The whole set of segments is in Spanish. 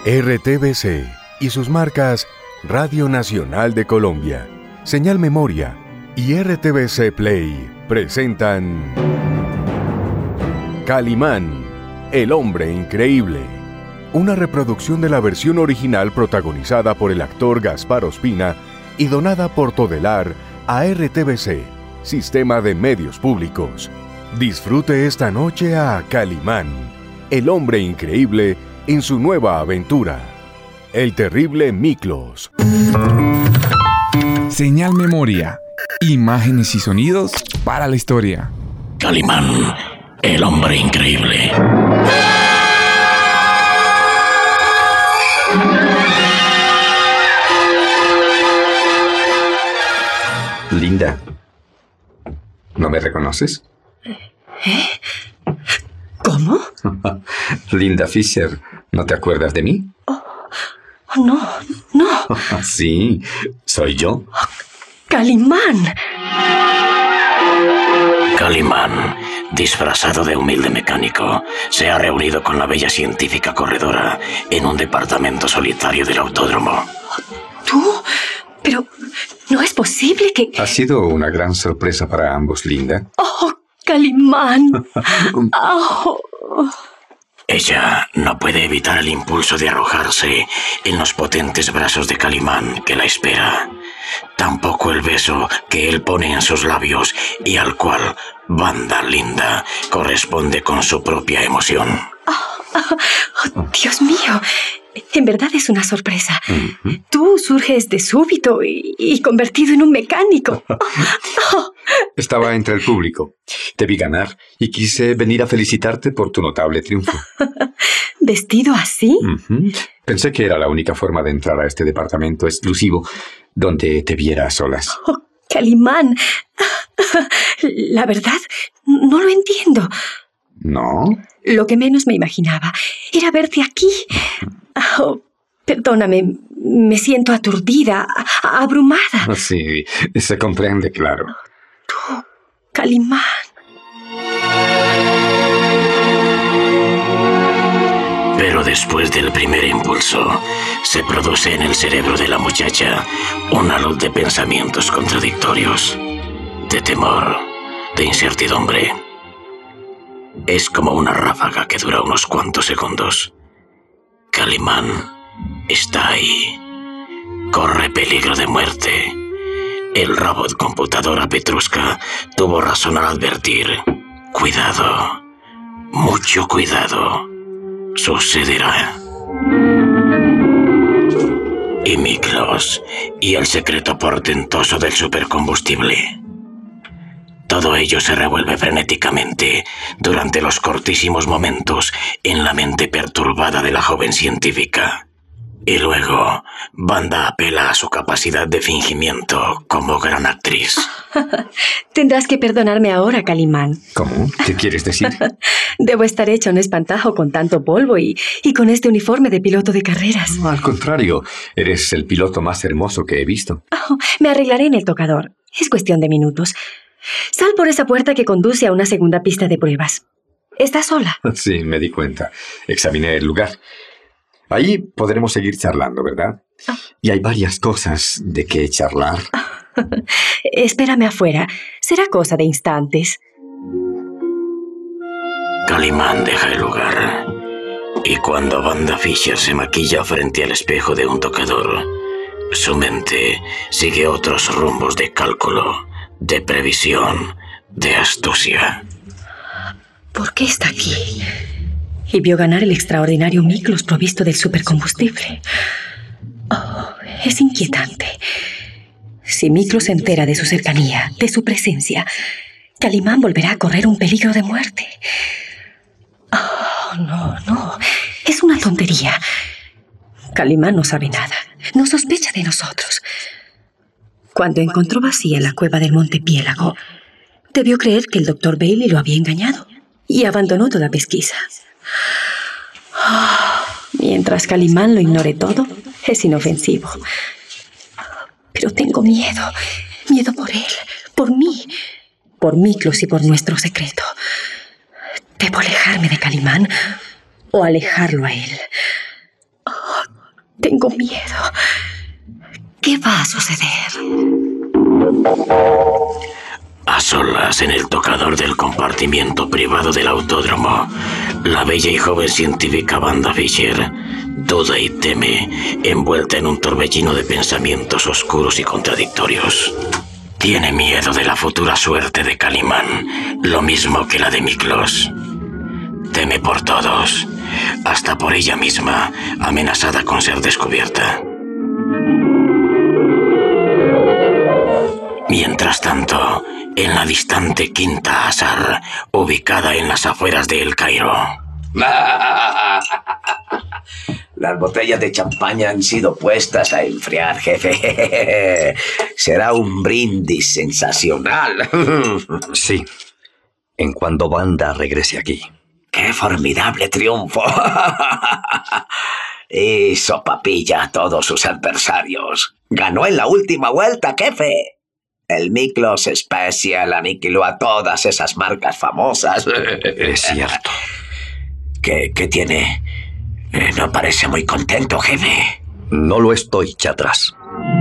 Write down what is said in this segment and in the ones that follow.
RTBC y sus marcas Radio Nacional de Colombia, Señal Memoria y RTBC Play presentan Calimán, el hombre increíble. Una reproducción de la versión original protagonizada por el actor Gaspar Ospina y donada por Todelar a RTBC, Sistema de Medios Públicos. Disfrute esta noche a Calimán, el hombre increíble en su nueva aventura, el terrible Miklos. Señal Memoria, imágenes y sonidos para la historia. Calimán, el hombre increíble. Linda, ¿no me reconoces? ¿Cómo? Linda Fisher, ¿no te acuerdas de mí? No. Sí, soy yo. Calimán. Calimán, disfrazado de humilde mecánico, se ha reunido con la bella científica corredora en un departamento solitario del autódromo. ¿Tú? Pero no es posible que... Ha sido una gran sorpresa para ambos, Linda. ¡Oh, Calimán! Oh. Ella no puede evitar el impulso de arrojarse en los potentes brazos de Calimán que la espera. Tampoco el beso que él pone en sus labios y al cual Wanda Linda corresponde con su propia emoción. Oh, Dios mío, en verdad es una sorpresa. Tú surges de súbito y convertido en un mecánico. Estaba entre el público. Te vi ganar y quise venir a felicitarte por tu notable triunfo. ¿Vestido así? Pensé que era la única forma de entrar a este departamento exclusivo donde te viera a solas. Oh, Calimán, la verdad, no lo entiendo. ¿No? Lo que menos me imaginaba era verte aquí. Oh, perdóname, me siento aturdida, abrumada. Sí, se comprende, claro. Tú, Calimán. Pero después del primer impulso, se produce en el cerebro de la muchacha una luz de pensamientos contradictorios, de temor, de incertidumbre. Es como una ráfaga que dura unos cuantos segundos. Calimán está ahí. Corre peligro de muerte. El robot computadora Petrushka tuvo razón al advertir: cuidado, mucho cuidado, sucederá. Y Miklos, y el secreto portentoso del supercombustible. Todo ello se revuelve frenéticamente durante los cortísimos momentos en la mente perturbada de la joven científica. Y luego, Wanda apela a su capacidad de fingimiento como gran actriz. Tendrás que perdonarme ahora, Calimán. ¿Cómo? ¿Qué quieres decir? Debo estar hecha un espantajo con tanto polvo y con este uniforme de piloto de carreras. No, al contrario, eres el piloto más hermoso que he visto. Oh, me arreglaré en el tocador. Es cuestión de minutos. Sal por esa puerta que conduce a una segunda pista de pruebas. ¿Estás sola? Sí, me di cuenta. Examiné el lugar. Allí podremos seguir charlando, ¿verdad? Y hay varias cosas de qué charlar. Espérame afuera. Será cosa de instantes. Calimán deja el lugar. Y cuando Wanda Fisher se maquilla frente al espejo de un tocador, su mente sigue otros rumbos de cálculo, de previsión, de astucia. ¿Por qué está aquí? Y vio ganar el extraordinario Miklos provisto del supercombustible. Oh, es inquietante. Si Miklos se entera de su cercanía, de su presencia, Calimán volverá a correr un peligro de muerte. Oh, no. Es una tontería. Calimán no sabe nada. No sospecha de nosotros. Cuando encontró vacía la cueva del Monte Piélago, debió creer que el Dr. Bailey lo había engañado y abandonó toda pesquisa. Mientras Calimán lo ignore todo, es inofensivo. Pero tengo miedo. Miedo por él, por mí, por Miklos y por nuestro secreto. ¿Debo alejarme de Calimán o alejarlo a él? Oh, Tengo miedo. ¿Qué va a suceder? A solas en el tocador del compartimiento privado del autódromo, la bella y joven científica Wanda Fisher duda y teme, envuelta en un torbellino de pensamientos oscuros y contradictorios. Tiene miedo de la futura suerte de Calimán, lo mismo que la de Miklos. Teme por todos, hasta por ella misma, amenazada con ser descubierta. Mientras tanto, en la distante Quinta Azar, ubicada en las afueras de El Cairo. Las botellas de champaña han sido puestas a enfriar, jefe. Será un brindis sensacional. Sí, en cuanto Wanda regrese aquí. ¡Qué formidable triunfo! Hizo papilla a todos sus adversarios. Ganó en la última vuelta, jefe. El Miklos Special aniquiló a todas esas marcas famosas. Es cierto. ¿Qué tiene? No parece muy contento, jefe. No lo estoy, Chatras.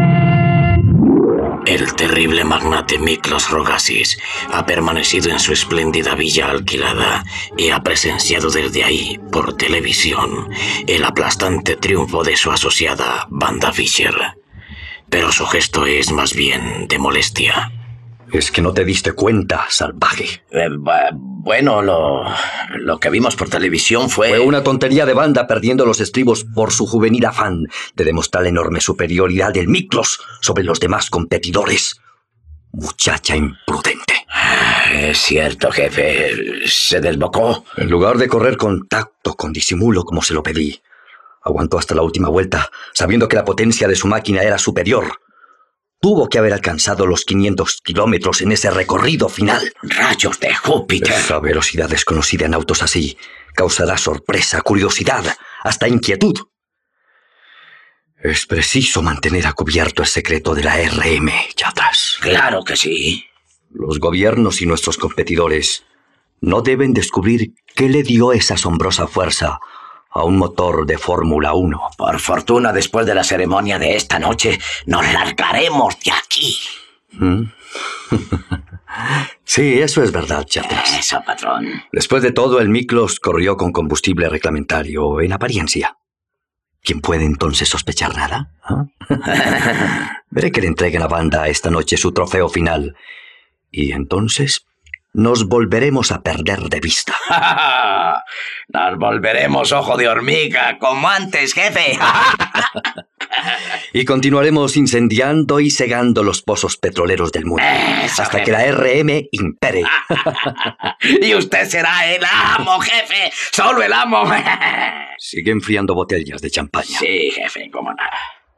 El terrible magnate Miklos Rogasis ha permanecido en su espléndida villa alquilada y ha presenciado desde ahí, por televisión, el aplastante triunfo de su asociada, Wanda Fisher. Pero su gesto es más bien de molestia. Es que no te diste cuenta, salvaje. Bueno, lo que vimos por televisión Fue una tontería de Wanda perdiendo los estribos por su juvenil afán de demostrar la enorme superioridad del Miklos sobre los demás competidores. Muchacha imprudente. Es cierto, jefe. Se desbocó. En lugar de correr con tacto, con disimulo, como se lo pedí, aguantó hasta la última vuelta, sabiendo que la potencia de su máquina era superior. Tuvo que haber alcanzado los 500 kilómetros en ese recorrido final. ¡Rayos de Júpiter! Esa velocidad desconocida en autos así causará sorpresa, curiosidad, hasta inquietud. Es preciso mantener a cubierto el secreto de la RM, Chatras. ¡Claro que sí! Los gobiernos y nuestros competidores no deben descubrir qué le dio esa asombrosa fuerza a un motor de Fórmula 1. Por fortuna, después de la ceremonia de esta noche, nos largaremos de aquí. Sí, eso es verdad, Chatras. Eso, patrón. Después de todo, el Miklos corrió con combustible reglamentario, en apariencia. ¿Quién puede entonces sospechar nada? Veré que le entreguen a Wanda esta noche su trofeo final. Y entonces nos volveremos a perder de vista. Nos volveremos ojo de hormiga, como antes, jefe. Y continuaremos incendiando y cegando los pozos petroleros del mundo. Eso, hasta jefe. que la RM impere. Y usted será el amo, jefe. Solo el amo. Sigue enfriando botellas de champaña. Sí, jefe, cómo no.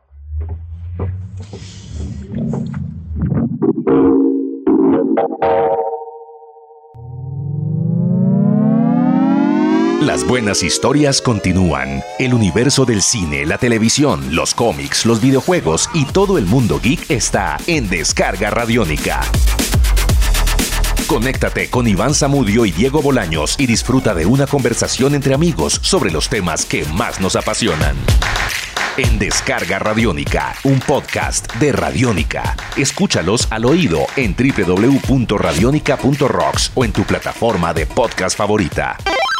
Las buenas historias continúan. El universo del cine, la televisión, los cómics, los videojuegos y todo el mundo geek está en Descarga Radiónica. Conéctate con Iván Zamudio y Diego Bolaños y disfruta de una conversación entre amigos sobre los temas que más nos apasionan. En Descarga Radiónica, un podcast de Radiónica. Escúchalos al oído en www.radionica.rocks o en tu plataforma de podcast favorita.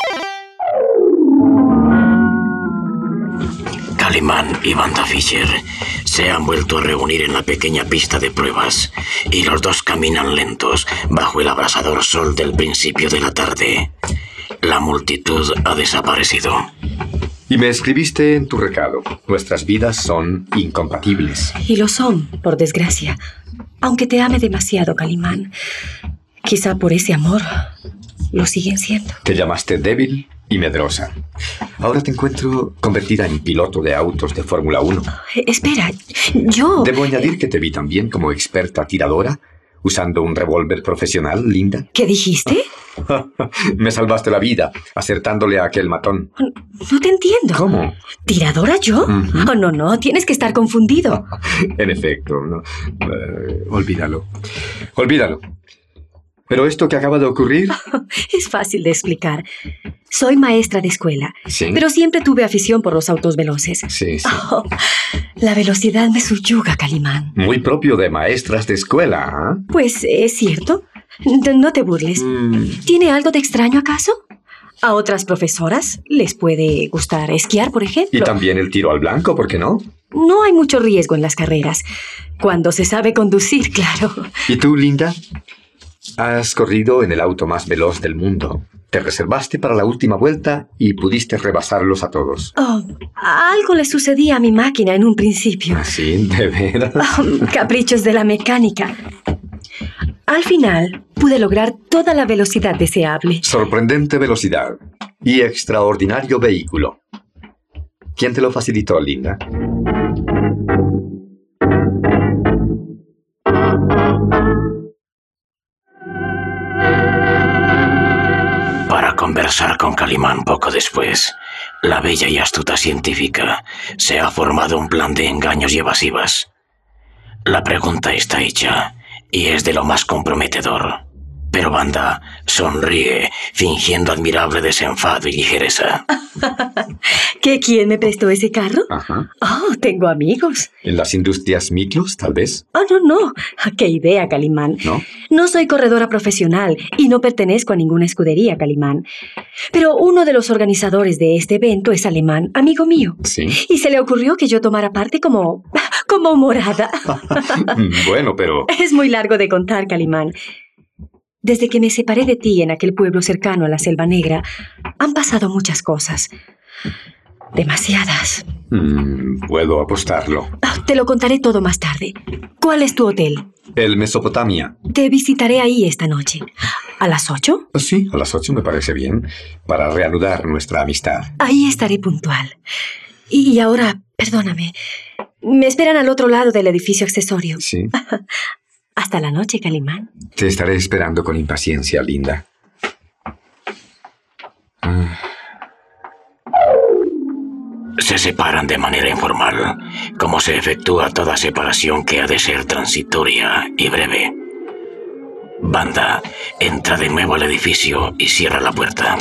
Calimán y Wanda Fisher se han vuelto a reunir en la pequeña pista de pruebas y los dos caminan lentos bajo el abrasador sol del principio de la tarde. La multitud ha desaparecido. Y me escribiste en tu recado. Nuestras vidas son incompatibles. Y lo son, por desgracia. Aunque te ame demasiado, Calimán. Quizá por ese amor lo siguen siendo. Te llamaste débil y medrosa. Ahora te encuentro convertida en piloto de autos de Fórmula 1. Espera, yo... Debo añadir que te vi también como experta tiradora, usando un revólver profesional, linda. ¿Qué dijiste? Me salvaste la vida, acertándole a aquel matón. No te entiendo. ¿Cómo? ¿Tiradora yo? Uh-huh. Oh, no, tienes que estar confundido. En efecto, no. Olvídalo. Olvídalo. ¿Pero esto que acaba de ocurrir? Es fácil de explicar. Soy maestra de escuela, Sí. pero siempre tuve afición por los autos veloces. Sí, sí. Oh, la velocidad me subyuga, Calimán. Muy propio de maestras de escuela, ¿ah? Pues es cierto. No te burles. ¿Tiene algo de extraño acaso? A otras profesoras les puede gustar esquiar, por ejemplo. Y también el tiro al blanco, ¿por qué no? No hay mucho riesgo en las carreras. Cuando se sabe conducir, claro. ¿Y tú, Linda? Has corrido en el auto más veloz del mundo. Te reservaste para la última vuelta y pudiste rebasarlos a todos. Oh, algo le sucedía a mi máquina en un principio. ¿Ah, sí? ¿De veras? Caprichos de la mecánica. Al final, pude lograr toda la velocidad deseable. Sorprendente velocidad y extraordinario vehículo. ¿Quién te lo facilitó, Linda? Para conversar con Calimán poco después, la bella y astuta científica se ha formado un plan de engaños y evasivas. La pregunta está hecha y es de lo más comprometedor. Pero Wanda sonríe, fingiendo admirable desenfado y ligereza. ¿Que quién me prestó ese carro? Ajá. Oh, tengo amigos. ¿En las industrias Miklos, tal vez? Oh, no. ¡Qué idea, Calimán! ¿No? No soy corredora profesional y no pertenezco a ninguna escudería, Calimán. Pero uno de los organizadores de este evento es alemán, amigo mío. Sí. Y se le ocurrió que yo tomara parte como morada. Bueno, pero... Es muy largo de contar, Calimán. Desde que me separé de ti en aquel pueblo cercano a la Selva Negra, han pasado muchas cosas. Demasiadas. Puedo apostarlo. Te lo contaré todo más tarde. ¿Cuál es tu hotel? El Mesopotamia. Te visitaré ahí esta noche. ¿A las 8? Sí, a las 8 me parece bien, para reanudar nuestra amistad. Ahí estaré puntual. Y ahora, perdóname, me esperan al otro lado del edificio accesorio. Sí. Hasta la noche, Calimán. Te estaré esperando con impaciencia, Linda. Se separan de manera informal, como se efectúa toda separación que ha de ser transitoria y breve. Wanda entra de nuevo al edificio y cierra la puerta.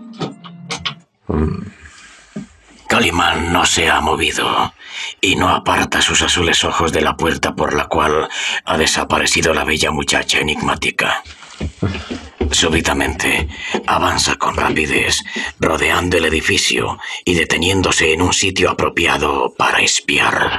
Calimán no se ha movido y no aparta sus azules ojos de la puerta por la cual ha desaparecido la bella muchacha enigmática. Súbitamente, avanza con rapidez, rodeando el edificio y deteniéndose en un sitio apropiado para espiar.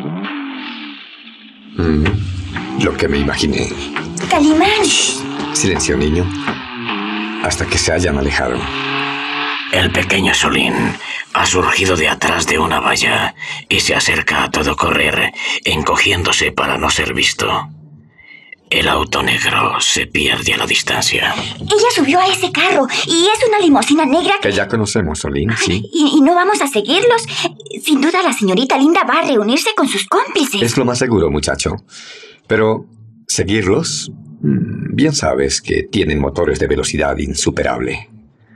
Lo que me imaginé. ¡Calimán! Silencio, niño. Hasta que se hayan alejado. El pequeño Solín ha surgido de atrás de una valla y se acerca a todo correr, encogiéndose para no ser visto. El auto negro se pierde a la distancia. Ella subió a ese carro y es una limusina negra Que ya conocemos, Solín, sí. ¿Y no vamos a seguirlos? Sin duda la señorita Linda va a reunirse con sus cómplices. Es lo más seguro, muchacho. Pero seguirlos, bien sabes que tienen motores de velocidad insuperable.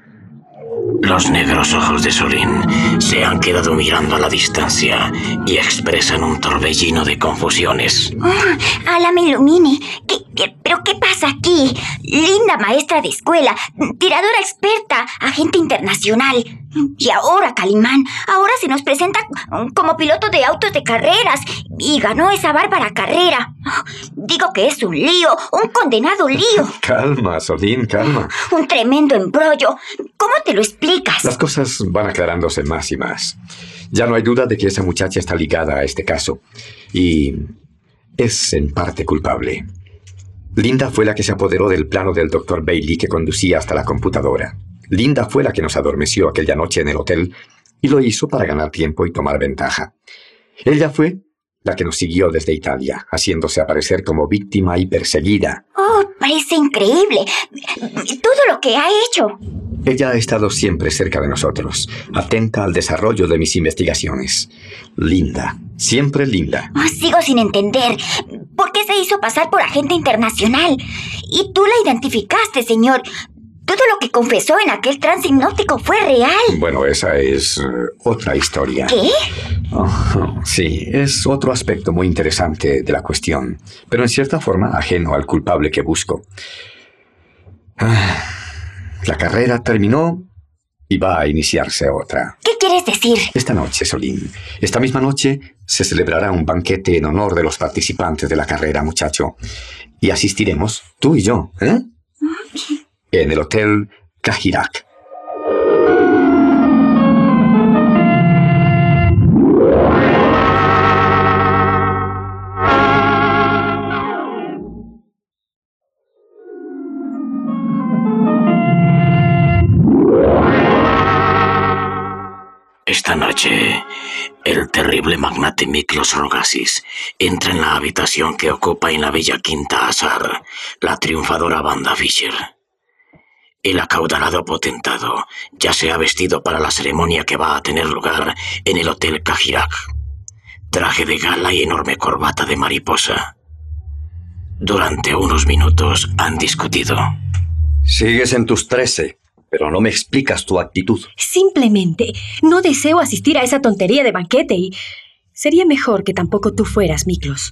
Los negros ojos de Solín se han quedado mirando a la distancia y expresan un torbellino de confusiones. ¡Ala me ilumine! ¿Pero qué pasa aquí? Linda maestra de escuela, tiradora experta, agente internacional. Y ahora, Calimán, ahora se nos presenta como piloto de autos de carreras y ganó esa bárbara carrera. Digo que es un lío, un condenado lío. Calma, Solín, calma. Un tremendo embrollo. ¿Cómo te lo explicas? Las cosas van aclarándose más y más. Ya no hay duda de que esa muchacha está ligada a este caso. Y es en parte culpable. Linda fue la que se apoderó del plano del Dr. Bailey que conducía hasta la computadora. Linda fue la que nos adormeció aquella noche en el hotel y lo hizo para ganar tiempo y tomar ventaja. Ella fue la que nos siguió desde Italia, haciéndose aparecer como víctima y perseguida. ¡Oh, parece increíble! Todo lo que ha hecho. Ella ha estado siempre cerca de nosotros, atenta al desarrollo de mis investigaciones. Linda, siempre linda. Oh, sigo sin entender. ¿Por qué se hizo pasar por agente internacional? Y tú la identificaste, señor. Todo lo que confesó en aquel trance hipnótico fue real. Bueno, esa es otra historia. ¿Qué? Oh, sí, es otro aspecto muy interesante de la cuestión, pero en cierta forma ajeno al culpable que busco. La carrera terminó y va a iniciarse otra. ¿Qué quieres decir? Esta noche, Solín, esta misma noche se celebrará un banquete en honor de los participantes de la carrera, muchacho. Y asistiremos, tú y yo, en el Hotel Kajirak. Esta noche, el terrible magnate Miklos Rogasis entra en la habitación que ocupa en la bella Quinta Azar la triunfadora banda Fischer. El acaudalado potentado ya se ha vestido para la ceremonia que va a tener lugar en el Hotel Kajirak. Traje de gala y enorme corbata de mariposa. Durante unos minutos han discutido. Sigues en tus 13. Pero no me explicas tu actitud. Simplemente no deseo asistir a esa tontería de banquete y sería mejor que tampoco tú fueras, Miklos.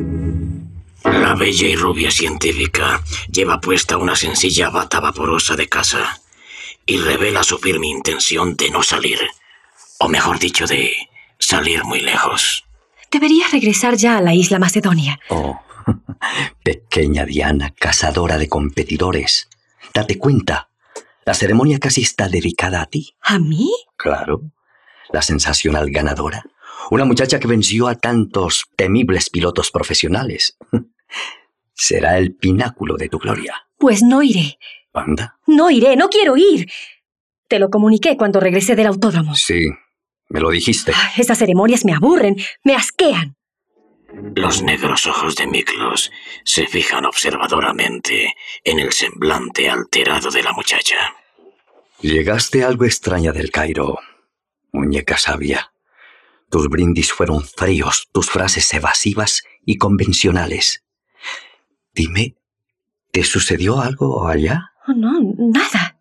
La bella y rubia científica lleva puesta una sencilla bata vaporosa de casa y revela su firme intención de no salir, o mejor dicho, de salir muy lejos. Deberías regresar ya a la isla Macedonia. Oh, pequeña Diana, cazadora de competidores. Date cuenta. La ceremonia casi está dedicada a ti. ¿A mí? Claro. La sensacional ganadora. Una muchacha que venció a tantos temibles pilotos profesionales. Será el pináculo de tu gloria. Pues no iré. ¿Anda? No iré, no quiero ir. Te lo comuniqué cuando regresé del autódromo. Sí, me lo dijiste. Esas ceremonias me aburren, me asquean. Los negros ojos de Miklos se fijan observadoramente en el semblante alterado de la muchacha. Llegaste algo extraña del Cairo, muñeca sabia. Tus brindis fueron fríos, tus frases evasivas y convencionales. Dime, ¿te sucedió algo allá? Oh, no, nada.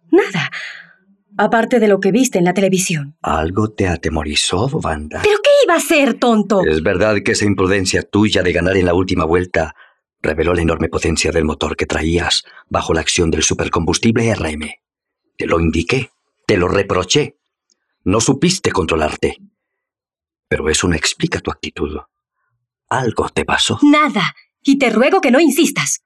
Aparte de lo que viste en la televisión. ¿Algo te atemorizó, Wanda? ¿Pero qué iba a ser, tonto? Es verdad que esa imprudencia tuya de ganar en la última vuelta reveló la enorme potencia del motor que traías bajo la acción del supercombustible RM. Te lo indiqué, te lo reproché. No supiste controlarte. Pero eso no explica tu actitud. Algo te pasó. Nada. Y te ruego que no insistas.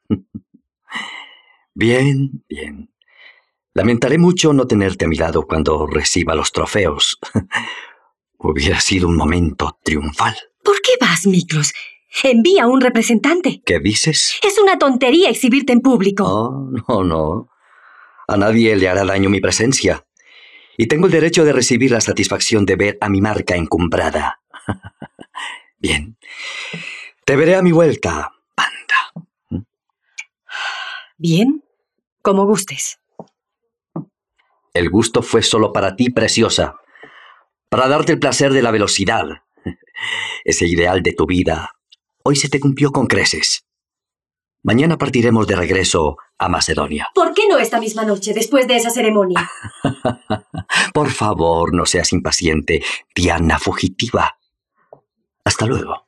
Bien. Lamentaré mucho no tenerte a mi lado cuando reciba los trofeos. Hubiera sido un momento triunfal. ¿Por qué vas, Miklos? Envía a un representante. ¿Qué dices? Es una tontería exhibirte en público. Oh, no. A nadie le hará daño mi presencia. Y tengo el derecho de recibir la satisfacción de ver a mi marca encumbrada. Bien. Te veré a mi vuelta, Wanda. Bien, como gustes. El gusto fue solo para ti, preciosa. Para darte el placer de la velocidad. Ese ideal de tu vida hoy se te cumplió con creces. Mañana partiremos de regreso a Macedonia. ¿Por qué no esta misma noche, después de esa ceremonia? Por favor, no seas impaciente, Diana fugitiva. Hasta luego.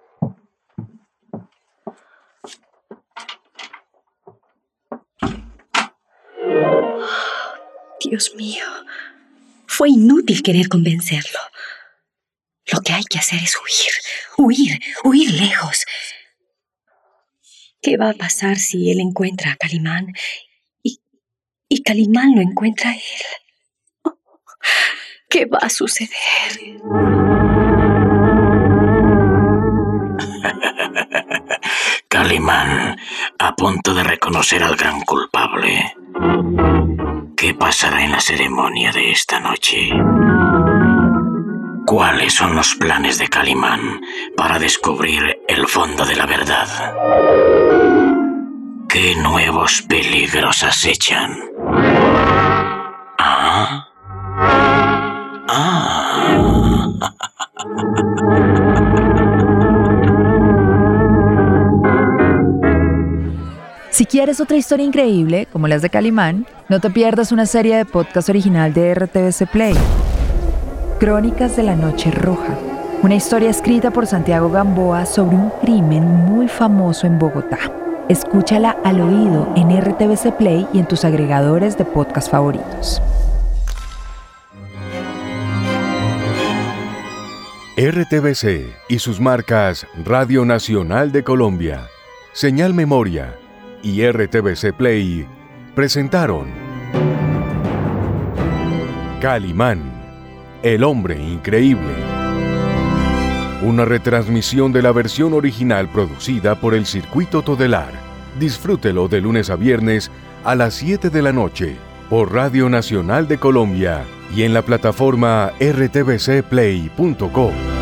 Dios mío, fue inútil querer convencerlo. Lo que hay que hacer es huir lejos. ¿Qué va a pasar si él encuentra a Calimán y Calimán lo encuentra a él? ¿Qué va a suceder? Calimán, a punto de reconocer al gran culpable. ¿Qué pasará en la ceremonia de esta noche? ¿Cuáles son los planes de Calimán para descubrir el fondo de la verdad? ¿Qué nuevos peligros acechan? Si quieres otra historia increíble, como las de Calimán, no te pierdas una serie de podcast original de RTVC Play. Crónicas de la Noche Roja, una historia escrita por Santiago Gamboa sobre un crimen muy famoso en Bogotá. Escúchala al oído en RTVC Play y en tus agregadores de podcast favoritos. RTVC y sus marcas Radio Nacional de Colombia, Señal Memoria y RTVC Play presentaron Calimán, el hombre increíble. Una retransmisión de la versión original producida por el Circuito Todelar. Disfrútelo de lunes a viernes a las 7 de la noche por Radio Nacional de Colombia y en la plataforma rtvcplay.co.